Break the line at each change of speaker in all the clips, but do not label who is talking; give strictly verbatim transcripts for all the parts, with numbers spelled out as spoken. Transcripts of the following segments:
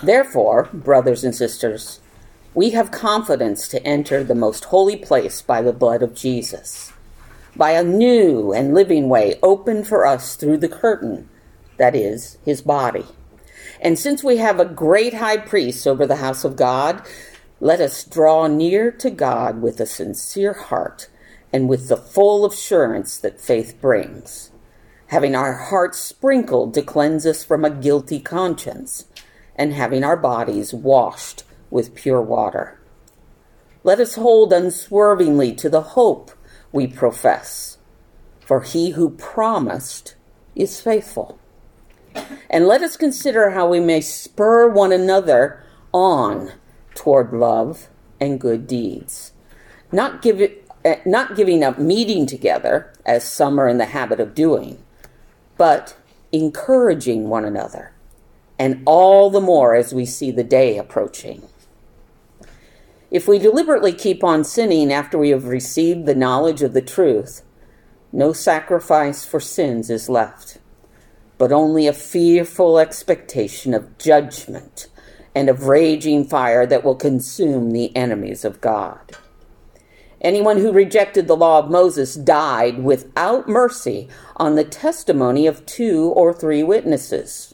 Therefore, brothers and sisters, we have confidence to enter the most holy place by the blood of Jesus, by a new and living way opened for us through the curtain, that is, his body. And since we have a great high priest over the house of God, let us draw near to God with a sincere heart and with the full assurance that faith brings, having our hearts sprinkled to cleanse us from a guilty conscience, and having our bodies washed with pure water. Let us hold unswervingly to the hope we profess, for he who promised is faithful. And let us consider how we may spur one another on toward love and good deeds, not give it, uh, not giving up meeting together, as some are in the habit of doing, but encouraging one another, and all the more as we see the day approaching. If we deliberately keep on sinning after we have received the knowledge of the truth, no sacrifice for sins is left, but only a fearful expectation of judgment and of raging fire that will consume the enemies of God. Anyone who rejected the law of Moses died without mercy on the testimony of two or three witnesses.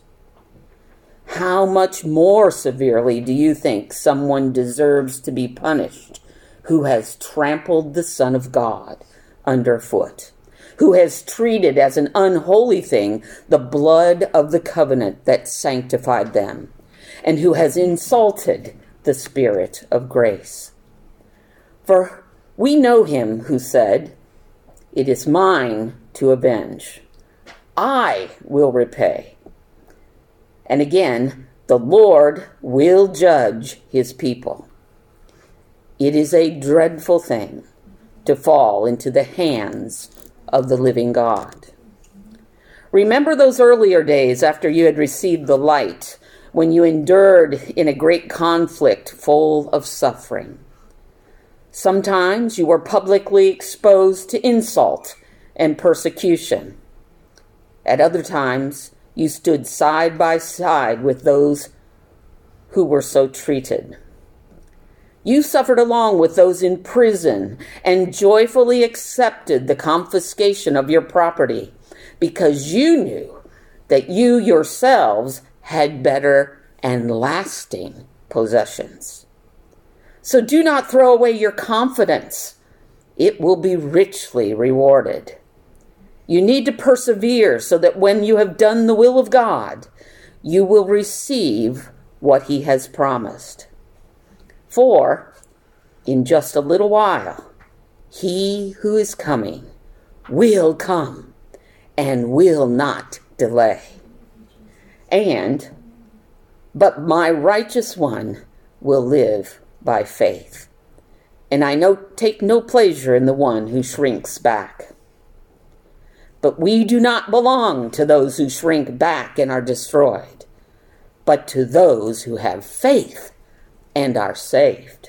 How much more severely do you think someone deserves to be punished who has trampled the Son of God underfoot, who has treated as an unholy thing the blood of the covenant that sanctified them, and who has insulted the Spirit of grace? For we know him who said, "It is mine to avenge. I will repay." And again, the Lord will judge his people. It is a dreadful thing to fall into the hands of the living God. Remember those earlier days after you had received the light, when you endured in a great conflict full of suffering. Sometimes you were publicly exposed to insult and persecution. At other times, you stood side by side with those who were so treated. You suffered along with those in prison and joyfully accepted the confiscation of your property because you knew that you yourselves had better and lasting possessions. So do not throw away your confidence. It will be richly rewarded. You need to persevere so that when you have done the will of God, you will receive what he has promised. For in just a little while, he who is coming will come and will not delay. And, but my righteous one will live by faith. And I no, take no pleasure in the one who shrinks back. But we do not belong to those who shrink back and are destroyed, but to those who have faith and are saved.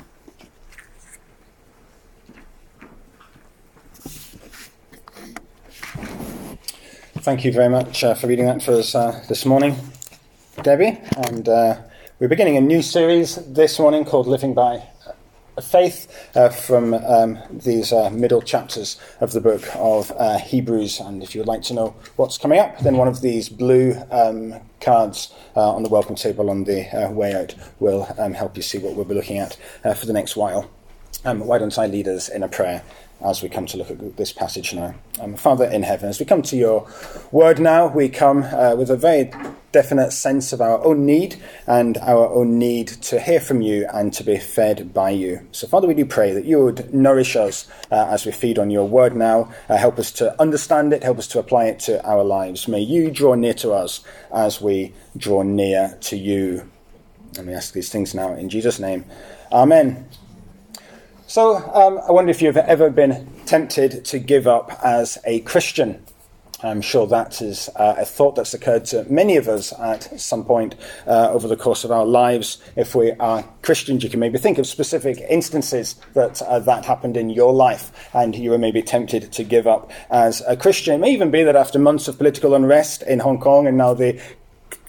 Thank you very much uh, for reading that for us uh, this morning, Debbie. And uh, we're beginning a new series this morning called Living by Faith uh, from um, these uh, middle chapters of the book of uh, Hebrews. And if you would like to know what's coming up, then one of these blue um, cards uh, on the welcome table on the uh, way out will um, help you see what we'll be looking at uh, for the next while. Um, why don't I lead us in a prayer as we come to look at this passage now. Um, Father in heaven, as we come to your word now, we come uh, with a very definite sense of our own need and our own need to hear from you and to be fed by you. So Father, we do pray that you would nourish us uh, as we feed on your word now, uh, help us to understand it, help us to apply it to our lives. May you draw near to us as we draw near to you. And we ask these things now in Jesus' name. Amen. So um, I wonder if you've ever been tempted to give up as a Christian. I'm sure that is uh, a thought that's occurred to many of us at some point uh, over the course of our lives. If we are Christians, you can maybe think of specific instances that uh, that happened in your life, and you were maybe tempted to give up as a Christian. It may even be that after months of political unrest in Hong Kong and now the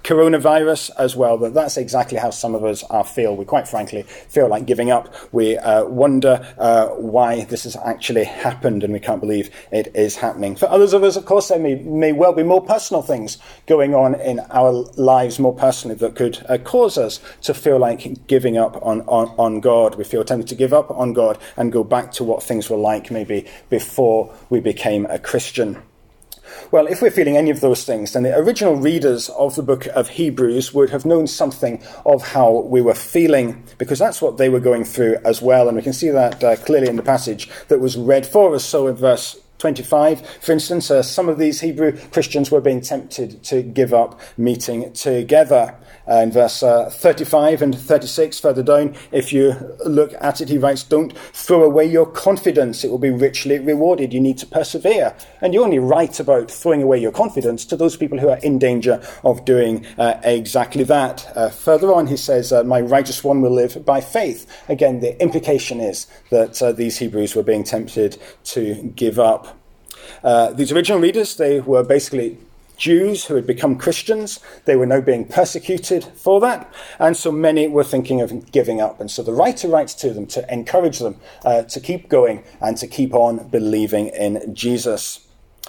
coronavirus as well, that that's exactly how some of us are feel. We quite frankly feel like giving up. We uh, wonder uh, why this has actually happened, and we can't believe it is happening. For others of us, of course, there may, may well be more personal things going on in our lives more personally that could uh, cause us to feel like giving up on, on, on God. We feel tempted to give up on God and go back to what things were like maybe before we became a Christian. Well, if we're feeling any of those things, then the original readers of the book of Hebrews would have known something of how we were feeling, because that's what they were going through as well. And we can see that uh, clearly in the passage that was read for us. So in verse twenty-five, for instance, uh, some of these Hebrew Christians were being tempted to give up meeting together. Uh, in verse uh, thirty-five and thirty-six, further down, if you look at it, he writes, don't throw away your confidence. It will be richly rewarded. You need to persevere. And you only write about throwing away your confidence to those people who are in danger of doing uh, exactly that. Uh, further on, he says, uh, my righteous one will live by faith. Again, the implication is that uh, these Hebrews were being tempted to give up. Uh, these original readers, they were basically Jews who had become Christians. They were now being persecuted for that, and so many were thinking of giving up. And so the writer writes to them to encourage them uh, to keep going and to keep on believing in Jesus.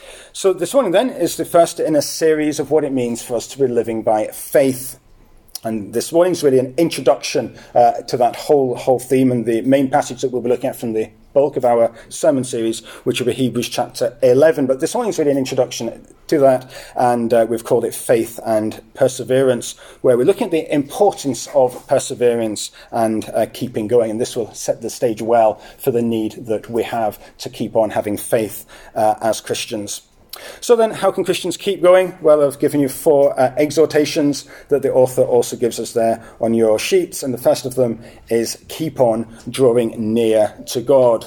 So this morning then is the first in a series of what it means for us to be living by faith. And this morning's really an introduction uh, to that whole whole theme, and the main passage that we'll be looking at from the bulk of our sermon series, which will be Hebrews chapter eleven. But this morning's really an introduction to that, and uh, we've called it Faith and Perseverance, where we're looking at the importance of perseverance and uh, keeping going. And this will set the stage well for the need that we have to keep on having faith uh, as Christians. So then, how can Christians keep going? Well, I've given you four uh, exhortations that the author also gives us there on your sheets. And the first of them is keep on drawing near to God.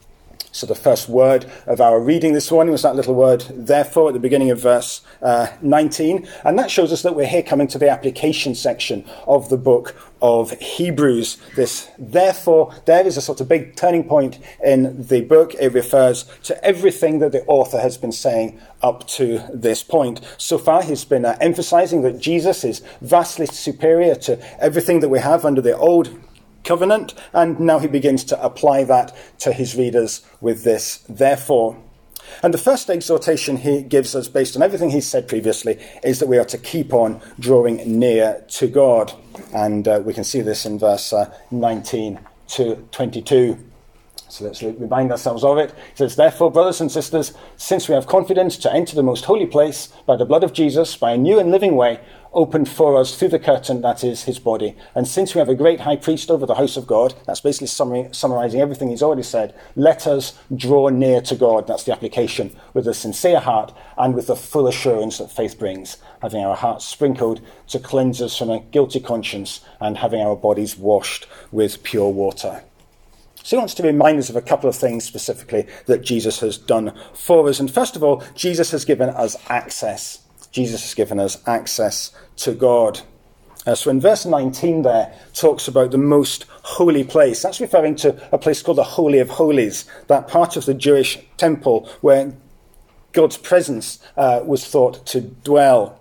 So the first word of our reading this morning was that little word, therefore, at the beginning of verse uh, nineteen. And that shows us that we're here coming to the application section of the book of Hebrews. This therefore, there is a sort of big turning point in the book. It refers to everything that the author has been saying up to this point. So far, he's been uh, emphasizing that Jesus is vastly superior to everything that we have under the old covenant, and now he begins to apply that to his readers with this therefore. And the first exhortation he gives us, based on everything he's said previously, is that we are to keep on drawing near to God. And uh, we can see this in verse uh, nineteen to twenty-two. So let's remind ourselves of it. It says, therefore, brothers and sisters, since we have confidence to enter the most holy place by the blood of Jesus, by a new and living way, opened for us through the curtain that is his body. And since we have a great high priest over the house of God, that's basically summary, summarizing everything he's already said, let us draw near to God. That's the application, with a sincere heart and with the full assurance that faith brings, having our hearts sprinkled to cleanse us from a guilty conscience and having our bodies washed with pure water. So he wants to remind us of a couple of things specifically that Jesus has done for us. And first of all, Jesus has given us access. Jesus has given us access to God. Uh, so in verse nineteen there, talks about the most holy place. That's referring to a place called the Holy of Holies, that part of the Jewish temple where God's presence uh, was thought to dwell.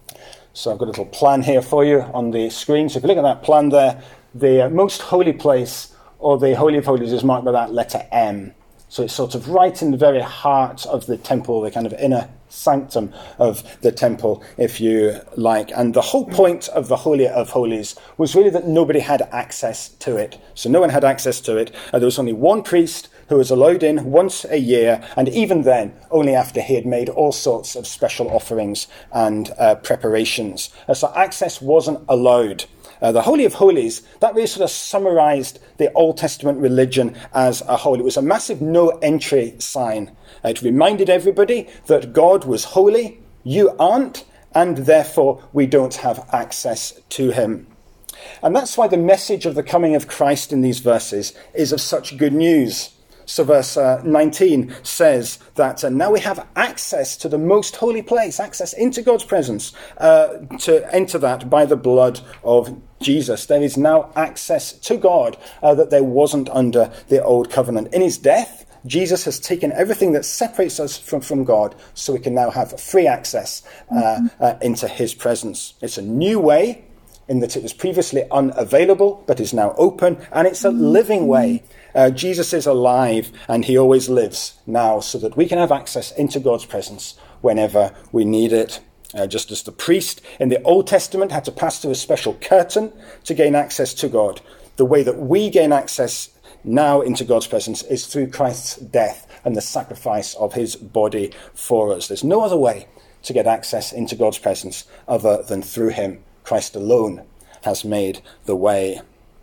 So I've got a little plan here for you on the screen. So if you look at that plan there, the uh, most holy place, or the Holy of Holies, is marked by that letter M. So it's sort of right in the very heart of the temple, the kind of inner sanctum of the temple, if you like. And the whole point of the Holy of Holies was really that nobody had access to it. So no one had access to it. Uh, there was only one priest who was allowed in once a year, and even then, only after he had made all sorts of special offerings and uh, preparations. Uh, so access wasn't allowed. Uh, the Holy of Holies, that really sort of summarized the Old Testament religion as a whole. It was a massive no-entry sign. Uh, it reminded everybody that God was holy, you aren't, and therefore we don't have access to him. And that's why the message of the coming of Christ in these verses is of such good news. So verse uh, nineteen says that uh, now we have access to the most holy place, access into God's presence, uh, to enter that by the blood of Jesus. There is now access to God uh, that there wasn't under the old covenant. In his death, Jesus has taken everything that separates us from, from God, so we can now have free access uh, uh, into his presence. It's a new way in that it was previously unavailable, but is now open, and it's a living way. Uh, Jesus is alive, and he always lives now, so that we can have access into God's presence whenever we need it. Uh, just as the priest in the Old Testament had to pass through a special curtain to gain access to God, the way that we gain access now into God's presence is through Christ's death and the sacrifice of his body for us. There's no other way to get access into God's presence other than through him. Christ alone has made the way.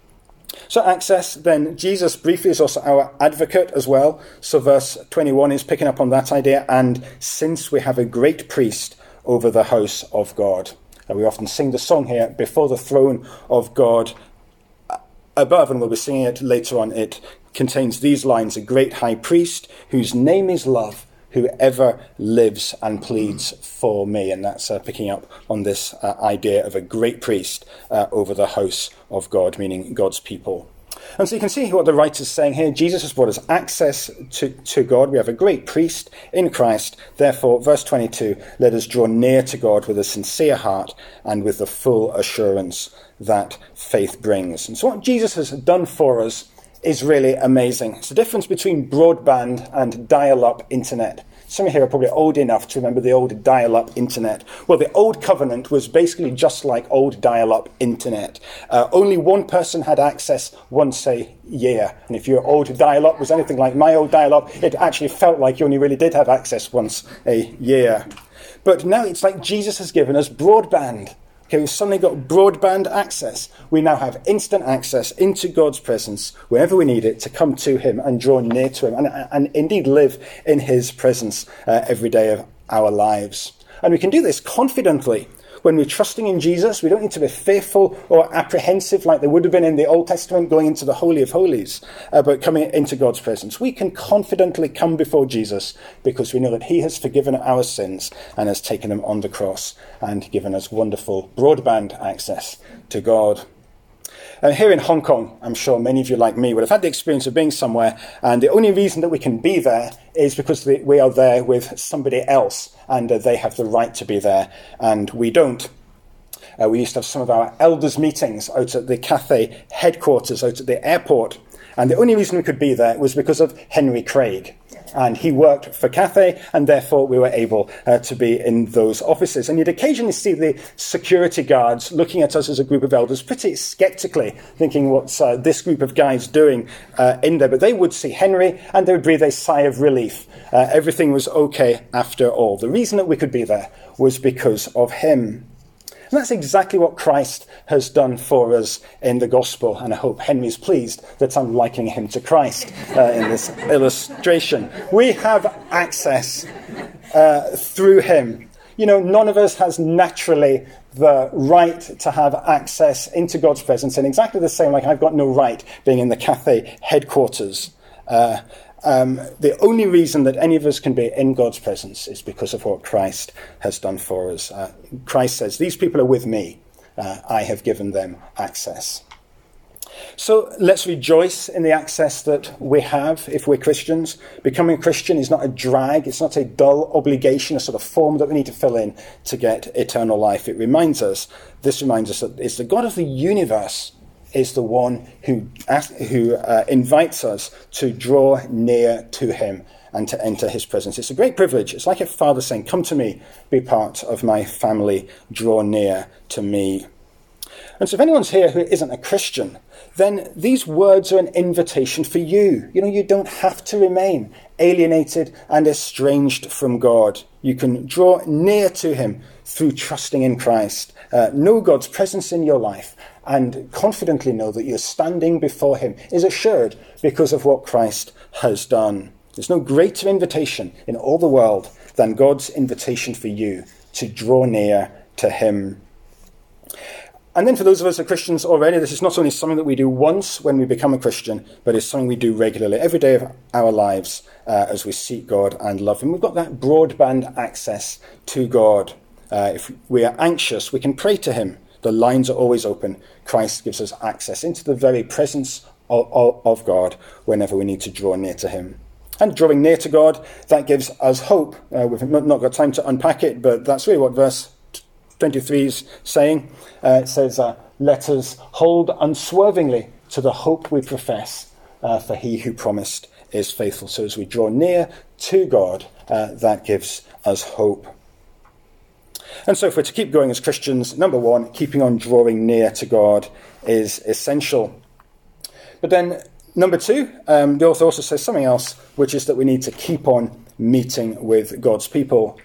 So access, then, Jesus briefly is also our advocate as well. So verse twenty-one is picking up on that idea. And since we have a great priest over the house of God. And we often sing the song here, before the throne of God above, and we'll be singing it later on. It contains these lines: a great high priest whose name is love, who ever lives and pleads for me. And that's uh, picking up on this uh, idea of a great priest uh, over the house of God, meaning God's people. And so you can see what the writer's saying here. Jesus has brought us access to, to God. We have a great priest in Christ. Therefore, verse twenty-two, let us draw near to God with a sincere heart and with the full assurance that faith brings. And so what Jesus has done for us is really amazing. It's the difference between broadband and dial-up internet. Some of you here are probably old enough to remember the old dial-up internet. Well, the old covenant was basically just like old dial-up internet. Uh, only one person had access once a year. And if your old dial-up was anything like my old dial-up, it actually felt like you only really did have access once a year. But now it's like Jesus has given us broadband. Okay, we've suddenly got broadband access. We now have instant access into God's presence wherever we need it to come to him and draw near to him and, and indeed live in his presence uh, every day of our lives. And we can do this confidently. When we're trusting in Jesus, we don't need to be fearful or apprehensive like they would have been in the Old Testament going into the Holy of Holies, uh, but coming into God's presence. We can confidently come before Jesus because we know that he has forgiven our sins and has taken them on the cross and given us wonderful broadband access to God. And here in Hong Kong, I'm sure many of you like me would have had the experience of being somewhere, and the only reason that we can be there is because we are there with somebody else, and uh, they have the right to be there, and we don't. Uh, we used to have some of our elders' meetings out at the Cathay headquarters, out at the airport, and the only reason we could be there was because of Henry Craig. And he worked for Cathay, and therefore we were able uh, to be in those offices. And you'd occasionally see the security guards looking at us as a group of elders pretty sceptically, thinking what's uh, this group of guys doing uh, in there. But they would see Henry, and they would breathe a sigh of relief. Uh, everything was okay after all. The reason that we could be there was because of him. And that's exactly what Christ has done for us in the gospel. And I hope Henry's pleased that I'm likening him to Christ uh, in this illustration. We have access uh, through him. You know, none of us has naturally the right to have access into God's presence in exactly the same like I've got no right being in the Cathay headquarters. Uh, Um, the only reason that any of us can be in God's presence is because of what Christ has done for us. Uh, Christ says, these people are with me. Uh, I have given them access. So let's rejoice in the access that we have if we're Christians. Becoming a Christian is not a drag. It's not a dull obligation, a sort of form that we need to fill in to get eternal life. It reminds us, this reminds us that it's the God of the universe is the one who who uh, invites us to draw near to him and to enter his presence. It's a great privilege. It's like a father saying, come to me, be part of my family, draw near to me. And so if anyone's here who isn't a Christian, then these words are an invitation for you. You know, you don't have to remain alienated and estranged from God. You can draw near to him through trusting in Christ. Uh, know God's presence in your life and confidently know that you're standing before him is assured because of what Christ has done. There's no greater invitation in all the world than God's invitation for you to draw near to him. And then for those of us who are Christians already, this is not only something that we do once when we become a Christian, but it's something we do regularly every day of our lives uh, as we seek God and love him. We've got that broadband access to God. Uh, if we are anxious, we can pray to him. The lines are always open. Christ gives us access into the very presence of, of, of God whenever we need to draw near to him. And drawing near to God, that gives us hope. Uh, we've not got time to unpack it, but that's really what verse twenty-three is saying. Uh, it says, uh, let us hold unswervingly to the hope we profess, uh, for he who promised is faithful. So as we draw near to God, uh, that gives us hope. And so if we're to keep going as Christians, number one, keeping on drawing near to God is essential. But then number two, um, the author also says something else, which is that we need to keep on meeting with God's people.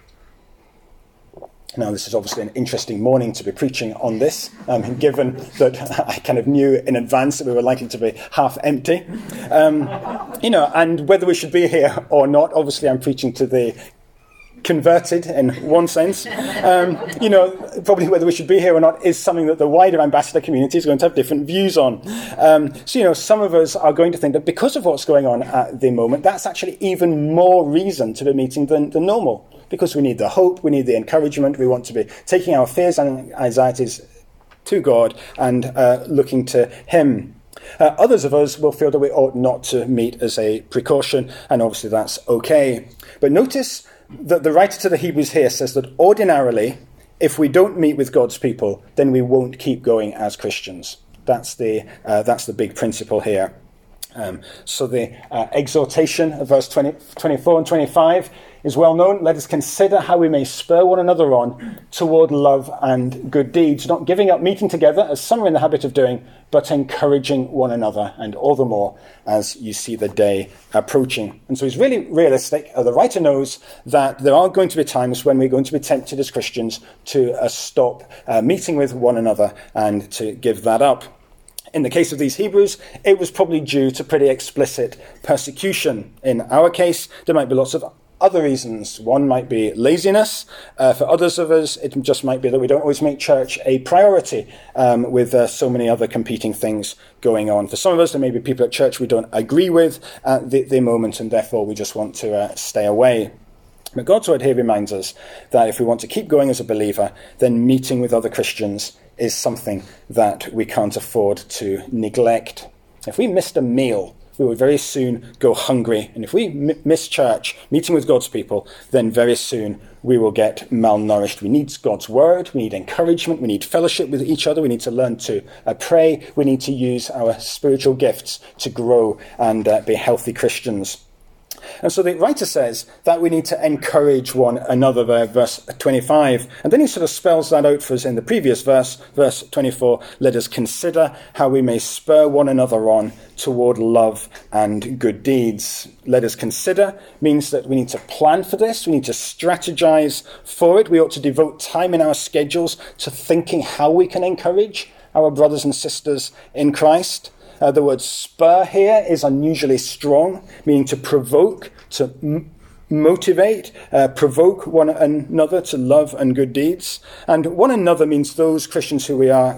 Now, this is obviously an interesting morning to be preaching on this, um, given that I kind of knew in advance that we were likely to be half empty. Um, you know, and whether we should be here or not, obviously I'm preaching to the converted in one sense. Um, you know, probably whether we should be here or not is something that the wider ambassador community is going to have different views on. Um, so, you know, some of us are going to think that because of what's going on at the moment, that's actually even more reason to be meeting than, than normal. Because we need the hope, we need the encouragement, we want to be taking our fears and anxieties to God and uh, looking to him. Uh, others of us will feel that we ought not to meet as a precaution, and obviously that's okay. But notice that the writer to the Hebrews here says that ordinarily, if we don't meet with God's people, then we won't keep going as Christians. That's the uh, that's the big principle here. Um, so the uh, exhortation of verse twenty, twenty-four and twenty-five is well known. Let us consider how we may spur one another on toward love and good deeds, not giving up meeting together, as some are in the habit of doing, but encouraging one another, and all the more as you see the day approaching. And so he's really realistic. Uh, the writer knows that there are going to be times when we're going to be tempted as Christians to uh, stop uh, meeting with one another and to give that up. In the case of these Hebrews, it was probably due to pretty explicit persecution. In our case, there might be lots of other reasons. One might be laziness. Uh, for others of us, it just might be that we don't always make church a priority um, with uh, so many other competing things going on. For some of us, there may be people at church we don't agree with at the, the moment, and therefore we just want to uh, stay away. But God's word here reminds us that if we want to keep going as a believer, then meeting with other Christians is something that we can't afford to neglect. If we missed a meal, we would very soon go hungry. And if we m- miss church, meeting with God's people, then very soon we will get malnourished. We need God's word, we need encouragement, we need fellowship with each other, we need to learn to uh, pray, we need to use our spiritual gifts to grow and uh, be healthy Christians. And so the writer says that we need to encourage one another there, verse twenty-five. And then he sort of spells that out for us in the previous verse, verse twenty-four. Let us consider how we may spur one another on toward love and good deeds. Let us consider means that we need to plan for this. We need to strategize for it. We ought to devote time in our schedules to thinking how we can encourage our brothers and sisters in Christ. Uh, the word spur here is unusually strong, meaning to provoke, to m- motivate, uh, provoke one another to love and good deeds. And one another means those Christians who we are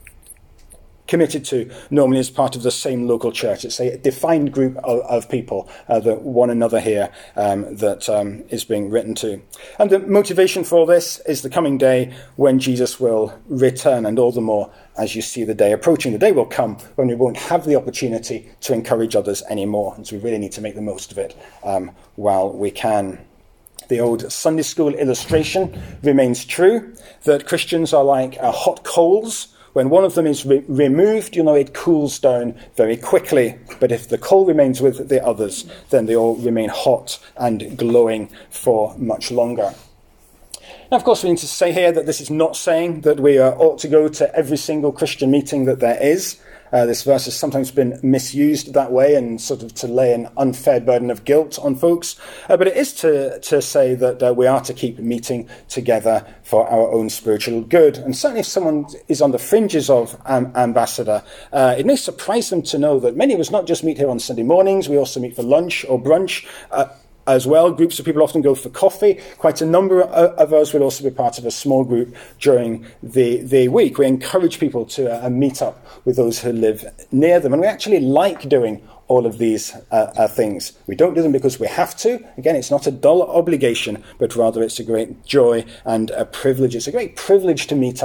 committed to, normally as part of the same local church. It's a defined group of, of people, uh, the one another here, um, that um, is being written to. And the motivation for all this is the coming day when Jesus will return, and all the more as you see the day approaching. The day will come when we won't have the opportunity to encourage others anymore, and so we really need to make the most of it um, while we can. The old Sunday school illustration remains true, that Christians are like uh, hot coals. When one of them is re- removed, you know, it cools down very quickly. But if the coal remains with the others, then they all remain hot and glowing for much longer. Now, of course, we need to say here that this is not saying that we uh, ought to go to every single Christian meeting that there is. Uh, this verse has sometimes been misused that way and sort of to lay an unfair burden of guilt on folks. Uh, but it is to, to say that uh, we are to keep meeting together for our own spiritual good. And certainly if someone is on the fringes of um, Ambassador, uh, it may surprise them to know that many of us not just meet here on Sunday mornings, we also meet for lunch or brunch uh, as well. Groups of people often go for coffee. Quite a number of us will also be part of a small group during the, the week. We encourage people to uh, meet up with those who live near them. And we actually like doing all of these uh, uh, things. We don't do them because we have to. Again, it's not a dull obligation, but rather it's a great joy and a privilege. It's a great privilege to meet up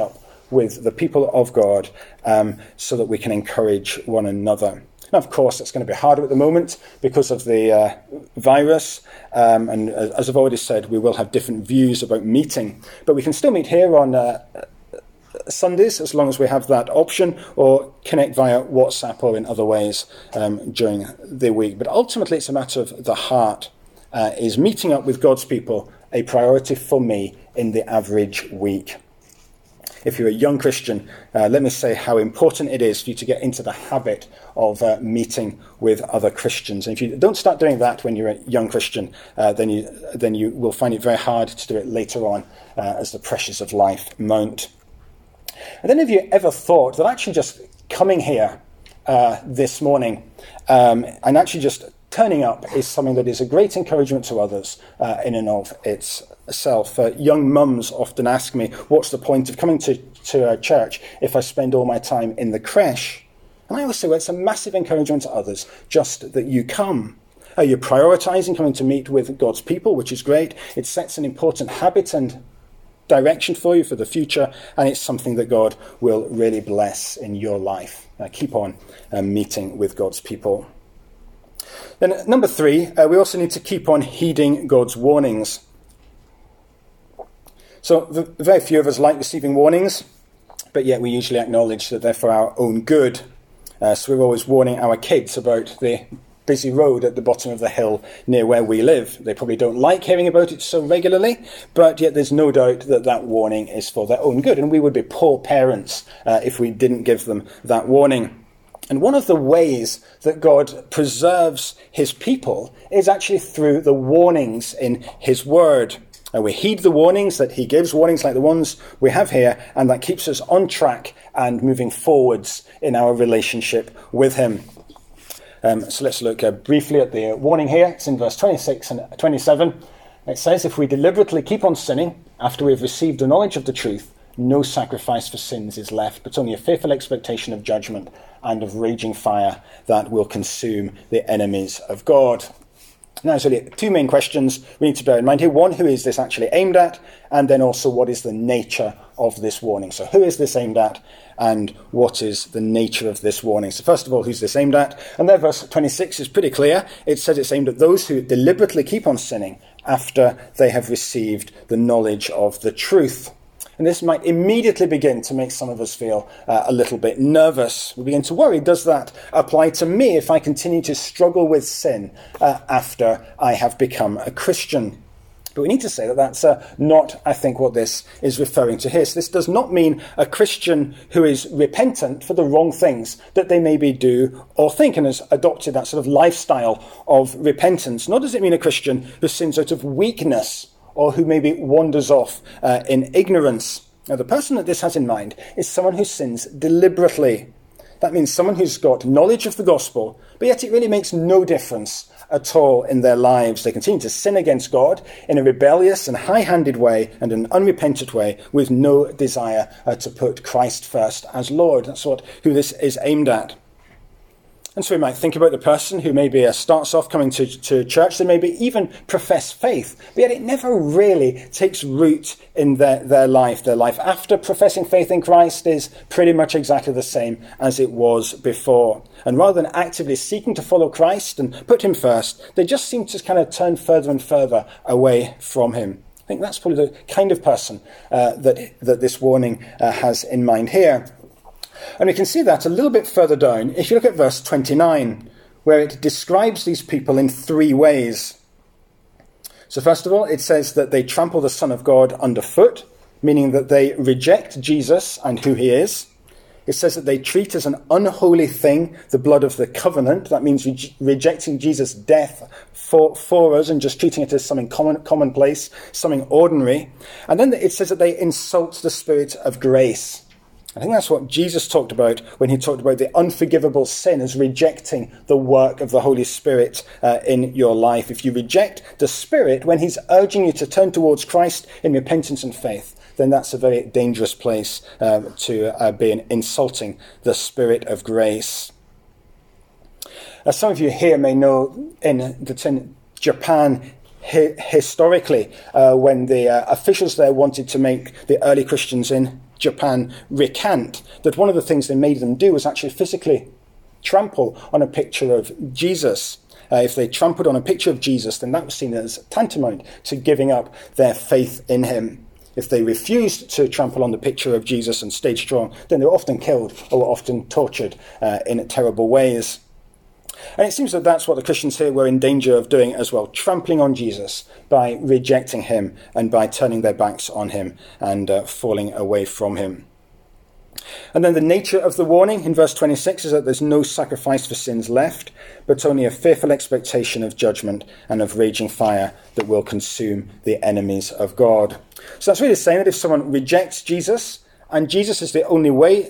with the people of God um, so that we can encourage one another. Now, of course, it's going to be harder at the moment because of the uh, virus. Um, and as I've already said, we will have different views about meeting. But we can still meet here on uh, Sundays, as long as we have that option, or connect via WhatsApp or in other ways um, during the week. But ultimately, it's a matter of the heart. Uh, is meeting up with God's people a priority for me in the average week? If you're a young Christian, uh, let me say how important it is for you to get into the habit of uh, meeting with other Christians. And if you don't start doing that when you're a young Christian, uh, then you then you will find it very hard to do it later on uh, as the pressures of life mount. And then have you ever thought that actually just coming here uh, this morning um, and actually just turning up is something that is a great encouragement to others uh, in and of itself. Uh, young mums often ask me, what's the point of coming to, to a church if I spend all my time in the creche? And I always say, well, it's a massive encouragement to others just that you come. Uh, you're prioritising coming to meet with God's people, which is great. It sets an important habit and direction for you for the future, and it's something that God will really bless in your life. Uh, keep on uh, meeting with God's people. Then number three, uh, we also need to keep on heeding God's warnings. So the, very few of us like receiving warnings, but yet we usually acknowledge that they're for our own good. Uh, so we're always warning our kids about the busy road at the bottom of the hill near where we live. They probably don't like hearing about it so regularly, but yet there's no doubt that that warning is for their own good. And we would be poor parents uh, if we didn't give them that warning. And one of the ways that God preserves his people is actually through the warnings in his word. And we heed the warnings that he gives, warnings like the ones we have here, and that keeps us on track and moving forwards in our relationship with him. Um, so let's look uh, briefly at the warning here. It's in verse twenty-six and twenty-seven. It says, if we deliberately keep on sinning after we have received the knowledge of the truth, no sacrifice for sins is left, but only a fearful expectation of judgment and of raging fire that will consume the enemies of God. Now, there's really two main questions we need to bear in mind here. One, who is this actually aimed at? And then also, what is the nature of this warning? So who is this aimed at? And what is the nature of this warning? So first of all, who's this aimed at? And there, verse twenty-six is pretty clear. It says it's aimed at those who deliberately keep on sinning after they have received the knowledge of the truth. And this might immediately begin to make some of us feel uh, a little bit nervous. We begin to worry, does that apply to me if I continue to struggle with sin uh, after I have become a Christian? But we need to say that that's uh, not, I think, what this is referring to here. So this does not mean a Christian who is repentant for the wrong things that they maybe do or think and has adopted that sort of lifestyle of repentance. Nor does it mean a Christian who sins out of weakness or who maybe wanders off uh, in ignorance. Now, the person that this has in mind is someone who sins deliberately. That means someone who's got knowledge of the gospel, but yet it really makes no difference at all in their lives. They continue to sin against God in a rebellious and high-handed way and an unrepentant way with no desire uh, to put Christ first as Lord. That's what who this is aimed at. And so we might think about the person who maybe uh, starts off coming to, to church, they maybe even profess faith, but yet it never really takes root in their, their life. Their life after professing faith in Christ is pretty much exactly the same as it was before. And rather than actively seeking to follow Christ and put him first, they just seem to kind of turn further and further away from him. I think that's probably the kind of person uh, that, that this warning uh, has in mind here. And we can see that a little bit further down if you look at verse twenty-nine, where it describes these people in three ways. So first of all, it says that they trample the Son of God underfoot, meaning that they reject Jesus and who he is. It says that they treat as an unholy thing the blood of the covenant. That means re- rejecting Jesus' death for, for us and just treating it as something common, commonplace, something ordinary. And then it says that they insult the Spirit of grace. I think that's what Jesus talked about when he talked about the unforgivable sin as rejecting the work of the Holy Spirit uh, in your life. If you reject the Spirit when he's urging you to turn towards Christ in repentance and faith, then that's a very dangerous place uh, to uh, be in insulting the Spirit of grace. As some of you here may know, in, that in Japan, hi- historically, uh, when the uh, officials there wanted to make the early Christians in Japan recant that one of the things they made them do was actually physically trample on a picture of Jesus. Uh, if they trampled on a picture of Jesus, then that was seen as tantamount to giving up their faith in him. If they refused to trample on the picture of Jesus and stayed strong, then they were often killed or were often tortured uh, in terrible ways. And it seems that that's what the Christians here were in danger of doing as well, trampling on Jesus by rejecting him and by turning their backs on him and uh, falling away from him. And then the nature of the warning in verse twenty-six is that there's no sacrifice for sins left, but only a fearful expectation of judgment and of raging fire that will consume the enemies of God. So that's really saying that if someone rejects Jesus, and Jesus is the only way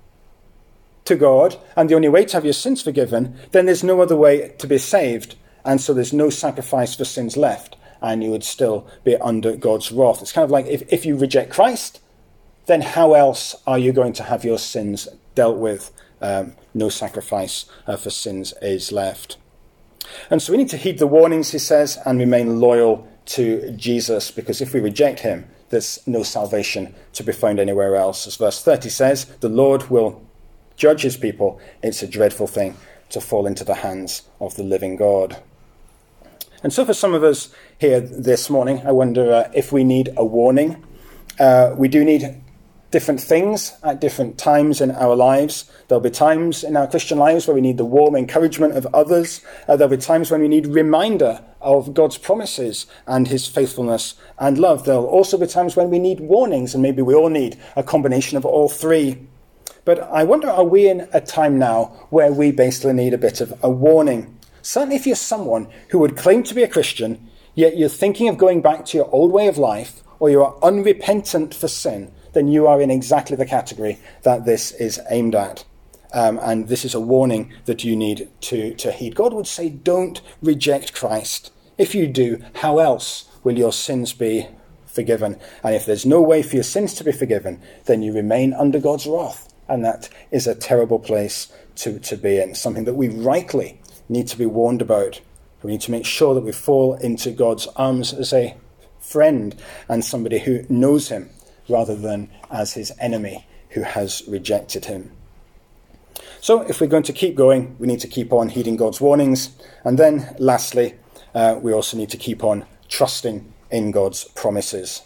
to God and the only way to have your sins forgiven, then there's no other way to be saved. And so there's no sacrifice for sins left, and you would still be under God's wrath. It's kind of like if, if you reject Christ, then how else are you going to have your sins dealt with? Um, no sacrifice uh, for sins is left. And so we need to heed the warnings, he says, and remain loyal to Jesus, because if we reject him, there's no salvation to be found anywhere else. As verse thirty says, the Lord will judge his people. It's a dreadful thing to fall into the hands of the living God. And so for some of us here this morning, I wonder uh, if we need a warning. Uh, we do need different things at different times in our lives. There'll be times in our Christian lives where we need the warm encouragement of others. Uh, there'll be times when we need reminder of God's promises and his faithfulness and love. There'll also be times when we need warnings, and maybe we all need a combination of all three. But I wonder, are we in a time now where we basically need a bit of a warning? Certainly if you're someone who would claim to be a Christian, yet you're thinking of going back to your old way of life, or you are unrepentant for sin, then you are in exactly the category that this is aimed at. Um, and this is a warning that you need to, to heed. God would say, don't reject Christ. If you do, how else will your sins be forgiven? And if there's no way for your sins to be forgiven, then you remain under God's wrath. And that is a terrible place to, to be in, something that we rightly need to be warned about. We need to make sure that we fall into God's arms as a friend and somebody who knows him, rather than as his enemy who has rejected him. So if we're going to keep going, we need to keep on heeding God's warnings. And then lastly, uh, we also need to keep on trusting in God's promises.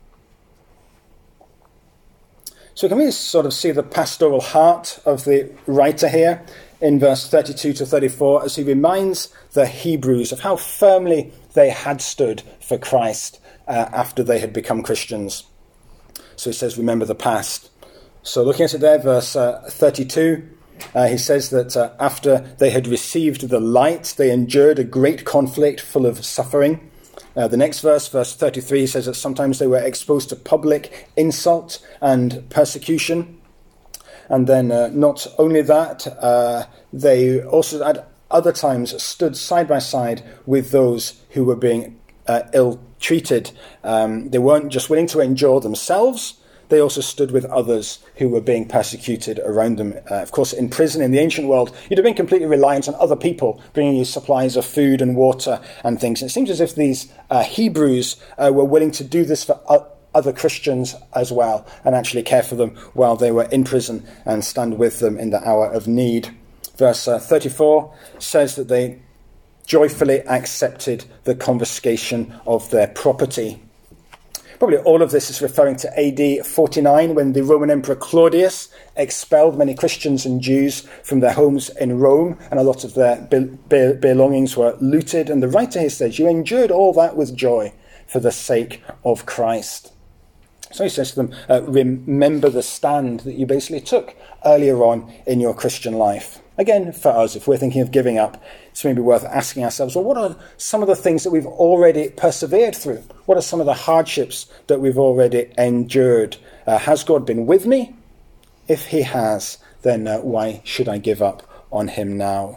So can we sort of see the pastoral heart of the writer here in verse thirty-two to thirty-four as he reminds the Hebrews of how firmly they had stood for Christ uh, after they had become Christians. So he says, remember the past. So looking at it there, verse uh, thirty-two, uh, he says that uh, after they had received the light, they endured a great conflict full of suffering. Uh, the next verse, verse thirty-three, says that sometimes they were exposed to public insult and persecution. And then uh, not only that, uh, they also at other times stood side by side with those who were being uh, ill-treated. Um, they weren't just willing to endure themselves, they also stood with others who were being persecuted around them. Uh, of course, in prison in the ancient world, you'd have been completely reliant on other people bringing you supplies of food and water and things. It seems as if these uh, Hebrews uh, were willing to do this for uh, other Christians as well, and actually care for them while they were in prison and stand with them in the hour of need. Verse uh, thirty-four says that they joyfully accepted the confiscation of their property. Probably all of this is referring to A D forty-nine, when the Roman Emperor Claudius expelled many Christians and Jews from their homes in Rome, and a lot of their be- be- belongings were looted. And the writer here says, you endured all that with joy for the sake of Christ. So he says to them, uh, remember the stand that you basically took earlier on in your Christian life. Again, for us, if we're thinking of giving up, it's maybe worth asking ourselves, well, what are some of the things that we've already persevered through? What are some of the hardships that we've already endured? Uh, has God been with me? If he has, then uh, why should I give up on him now?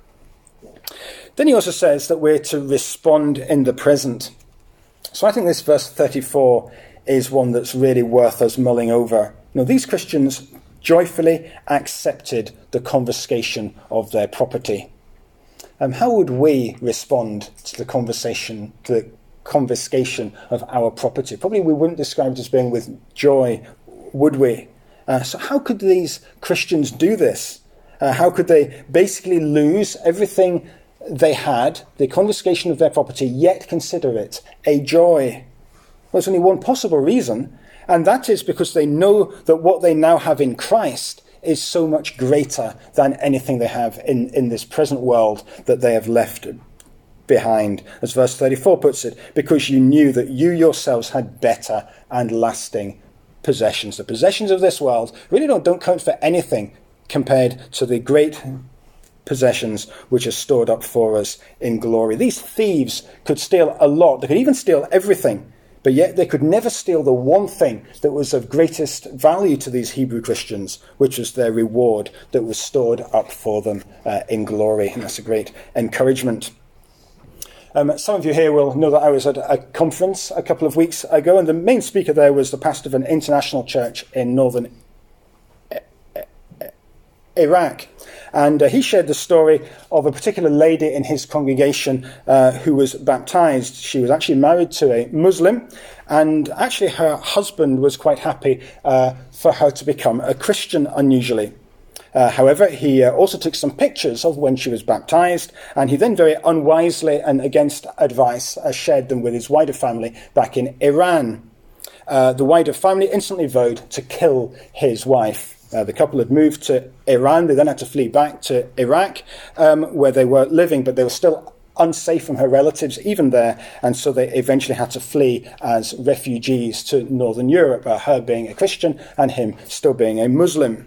Then he also says that we're to respond in the present. So I think this verse thirty-four is one that's really worth us mulling over. You know, these Christians joyfully accepted the confiscation of their property. Um, how would we respond to the conversation, to the confiscation of our property? Probably we wouldn't describe it as being with joy would we? Uh, so how could these Christians do this? Uh, how could they basically lose everything they had, the confiscation of their property, yet consider it a joy? Well, there's only one possible reason, and that is because they know that what they now have in Christ is so much greater than anything they have in, in this present world that they have left behind. As verse thirty-four puts it, because you knew that you yourselves had better and lasting possessions. The possessions of this world really don't, don't count for anything compared to the great possessions which are stored up for us in glory. These thieves could steal a lot. They could even steal everything, but yet they could never steal the one thing that was of greatest value to these Hebrew Christians, which was their reward that was stored up for them uh, in glory. And that's a great encouragement. Um, some of you here will know that I was at a conference a couple of weeks ago, and the main speaker there was the pastor of an international church in northern Iraq. And uh, he shared the story of a particular lady in his congregation uh, who was baptized. She was actually married to a Muslim, and actually her husband was quite happy uh, for her to become a Christian, unusually. Uh, however, he uh, also took some pictures of when she was baptized, and he then very unwisely and against advice uh, shared them with his wider family back in Iran. Uh, the wider family instantly vowed to kill his wife. Uh, the couple had moved to Iran. They then had to flee back to Iraq, um, where they were living, but they were still unsafe from her relatives, even there, and so they eventually had to flee as refugees to Northern Europe, uh, her being a Christian and him still being a Muslim.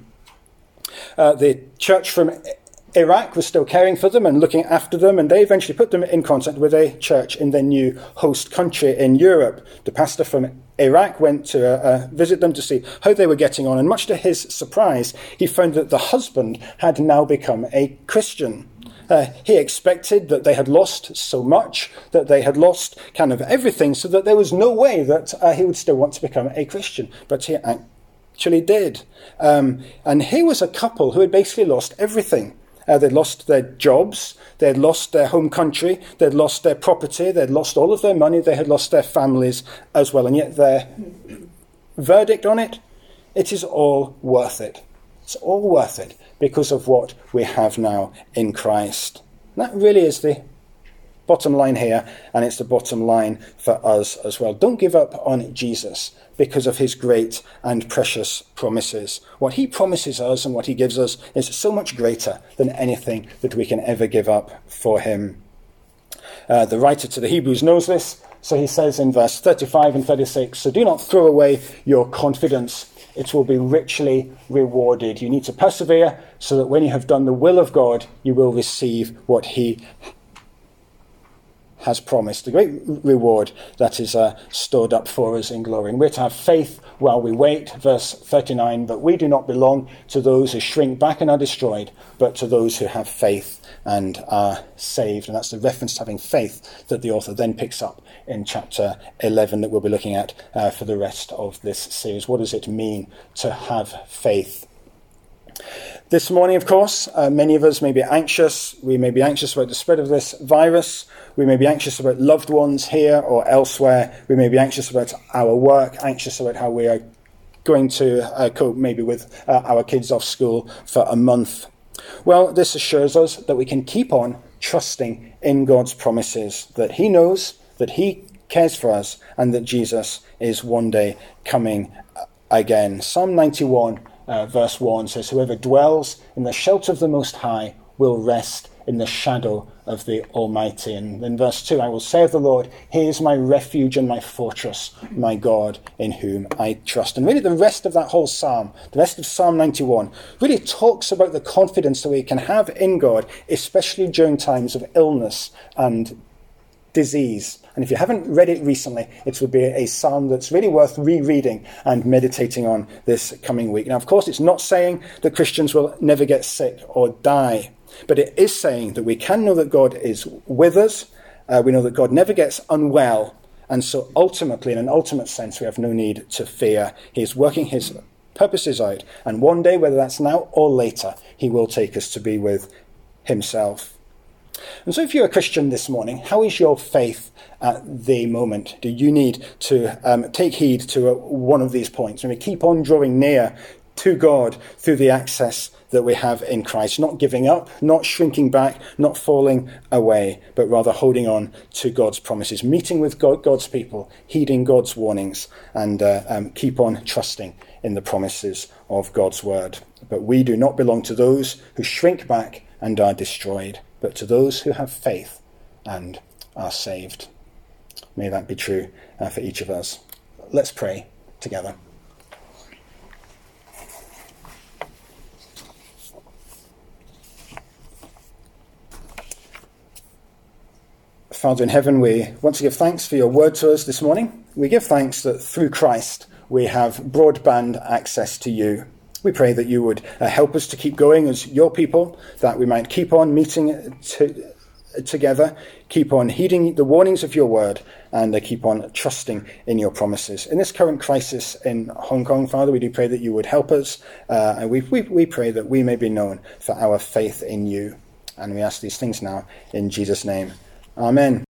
Uh, the church from Iraq was still caring for them and looking after them, and they eventually put them in contact with a church in their new host country in Europe. The pastor from Iraq went to uh, uh, visit them to see how they were getting on, and much to his surprise, he found that the husband had now become a Christian. Uh, he expected that they had lost so much, that they had lost kind of everything, so that there was no way that uh, he would still want to become a Christian, but he actually did. Um, and here was a couple who had basically lost everything. Uh, they'd lost their jobs, they'd lost their home country, they'd lost their property, they'd lost all of their money, they had lost their families as well. And yet their verdict on it, it is all worth it. It's all worth it because of what we have now in Christ. And that really is the bottom line here, and it's the bottom line for us as well. Don't give up on Jesus because of his great and precious promises. What he promises us and what he gives us is so much greater than anything that we can ever give up for him. Uh, the writer to the Hebrews knows this, so he says in verse thirty-five and thirty-six, so do not throw away your confidence. It will be richly rewarded. You need to persevere so that when you have done the will of God, you will receive what he has promised, the great reward that is uh, stored up for us in glory. And we're to have faith while we wait, verse thirty-nine, but we do not belong to those who shrink back and are destroyed, but to those who have faith and are saved. And that's the reference to having faith that the author then picks up in chapter eleven that we'll be looking at uh, for the rest of this series. What does it mean to have faith? This morning, of course, uh, many of us may be anxious. We may be anxious about the spread of this virus. We may be anxious about loved ones here or elsewhere. We may be anxious about our work, anxious about how we are going to uh, cope maybe with uh, our kids off school for a month. Well, this assures us that we can keep on trusting in God's promises, that he knows, that he cares for us, and that Jesus is one day coming again. Psalm ninety-one Uh, verse one says, whoever dwells in the shelter of the Most High will rest in the shadow of the Almighty. And then verse two, I will say of the Lord, he is my refuge and my fortress, my God in whom I trust. And really the rest of that whole psalm, the rest of Psalm ninety-one, really talks about the confidence that we can have in God, especially during times of illness and disease. And if you haven't read it recently, it would be a psalm that's really worth rereading and meditating on this coming week. Now, of course, it's not saying that Christians will never get sick or die, but it is saying that we can know that God is with us. Uh, we know that God never gets unwell. And so ultimately, in an ultimate sense, we have no need to fear. He is working his purposes out. And one day, whether that's now or later, he will take us to be with himself. And so if you're a Christian this morning, how is your faith at the moment? Do you need to um, take heed to a, one of these points? And we keep on drawing near to God through the access that we have in Christ, not giving up, not shrinking back, not falling away, but rather holding on to God's promises, meeting with God, God's people, heeding God's warnings, and uh, um, keep on trusting in the promises of God's word. But we do not belong to those who shrink back and are destroyed, but to those who have faith and are saved. May that be true uh, for each of us. Let's pray together. Father in heaven, we want to give thanks for your word to us this morning. We give thanks that through Christ we have broadband access to you. We pray that you would uh, help us to keep going as your people, that we might keep on meeting to, together, keep on heeding the warnings of your word, and uh, keep on trusting in your promises. In this current crisis in Hong Kong, Father, we do pray that you would help us, uh, and we, we, we pray that we may be known for our faith in you. And we ask these things now in Jesus' name. Amen.